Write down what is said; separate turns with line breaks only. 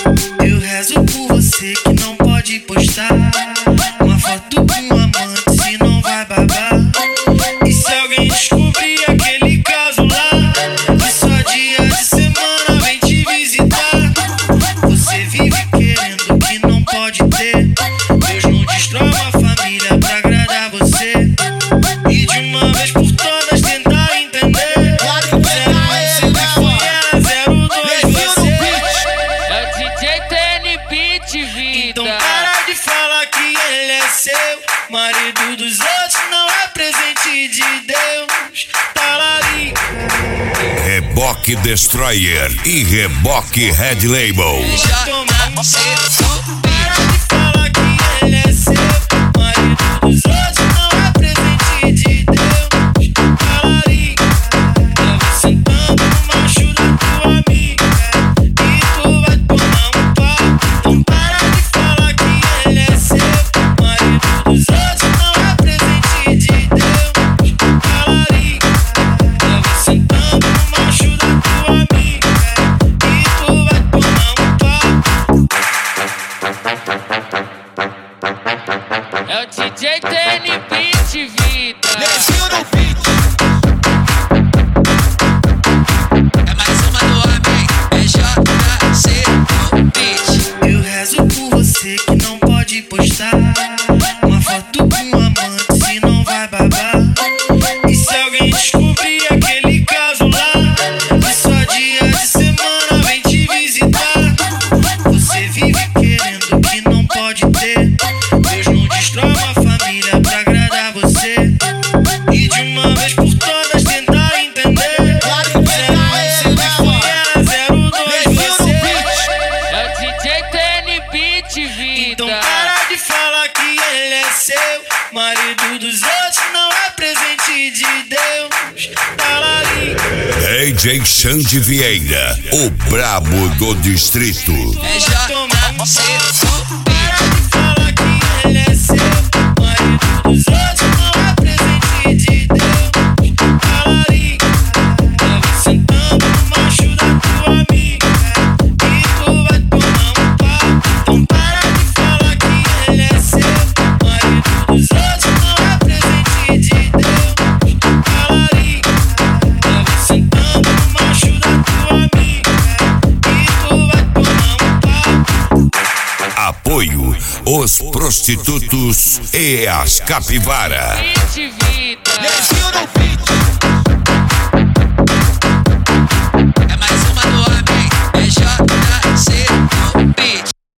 Eu rezo por você que não pode postar uma foto com um amante, se não vai babar. E se alguém descobrir aquele caso lá, que só dia de semana vem te visitar. Você vive querendo o que não pode ter. Deus não destrói uma família pra agradar você. E de uma vez por todas tentar entender. 01 sempre foi ela, 02 você.
É o DJ TN Beat, vida.
Então para de falar que ele é seu. Marido dos outros não é presente de Deus. Talarica.
Reboque Destroyer e Reboque Red Label.
Para de falar que ele é seu. Marido dos outros não é presente de Deus. Talarica. Tava sentando no macho da tua amiga e tu vai tomar um pau. Então para de falar que ele é seu. Marido dos outros não é presente de Deus. Talarica. Tava sentando no macho da tua amiga e tu vai tomar um pau.
É o DJ TN Beat, vida.
É mais uma do homem, BJC no beat.
Eu rezo por você que não pode postar uma foto com um amante, se não vai babar. E se alguém descobrir aquele caso lá, que só dia de semana vem te visitar. Você vive querendo o que não pode ter. Deus não destrói uma família pra agradar você. E de uma vez por todas tentar entender. 01 sempre foi ela, 02 você.
É o DJ TN Beat, vida.
Então para de falar que ele é seu. Marido dos outros não é presente de Deus. Talarica.
DJ Xande Vieira, o brabo do distrito.
BJC no beat.
Para de falar que ele é seu. Marido dos outros não é presente de Deus. Talarica. Tava sentando no macho da tua amiga e tu vai tomar um pau. Então para de falar que ele é seu. Marido dos outros não é presente de Deus. Talarica. Tava sentando no macho da tua amiga e tu vai tomar um pau.
Apoio os prostitutos e as capivara.
Beat, vida.
No beat.